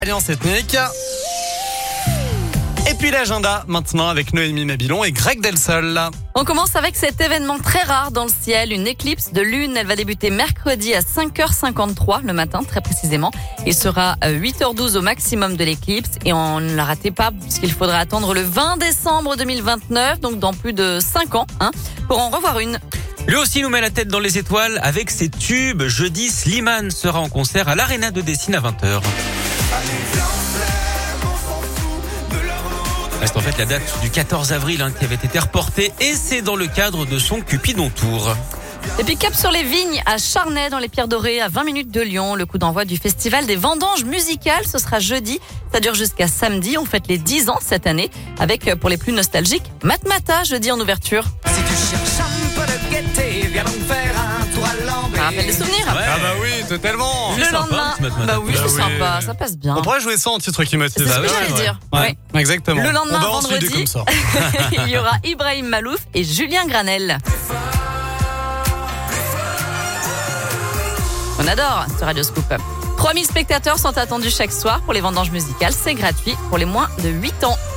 Alliance ethnique. Et puis l'agenda maintenant avec Noémie Mabilon et Greg Delsol. On commence avec cet événement très rare dans le ciel, une éclipse de lune. Elle va débuter mercredi à 5h53 le matin, très précisément. Il sera à 8h12 au maximum de l'éclipse et on ne la ratez pas puisqu'il faudra attendre le 20 décembre 2029, donc dans plus de 5 ans, pour en revoir une. Lui aussi nous met la tête dans les étoiles avec ses tubes. Jeudi, Slimane sera en concert à l'Arena de Dessine à 20h. C'est en fait la date du 14 avril qui avait été reportée et c'est dans le cadre de son Cupidon Tour. Et puis cap sur les vignes à Charnay dans les Pierres Dorées à 20 minutes de Lyon. Le coup d'envoi du festival des vendanges musicales, ce sera jeudi. Ça dure jusqu'à samedi. On fête les 10 ans cette année avec, pour les plus nostalgiques, Matmata jeudi en ouverture. Si tu cherches un peu de gaieté, viens donc faire un tour à l'envers. Ça rappelle des souvenirs. Ouais. Ah bah oui, totalement. Le lendemain, Matmata. oui, c'est Bah oui. sympa, ça passe bien. On pourrait jouer ça en titre qui motive. C'est ce que ouais, j'allais ouais. dire. Ouais, Oui. exactement. Le lendemain, on balance vendredi. l'idée comme ça. Il y aura Ibrahim Malouf et Julien Granel. On adore ce Radioscoop. 3000 spectateurs sont attendus chaque soir pour les vendanges musicales. C'est gratuit pour les moins de 8 ans.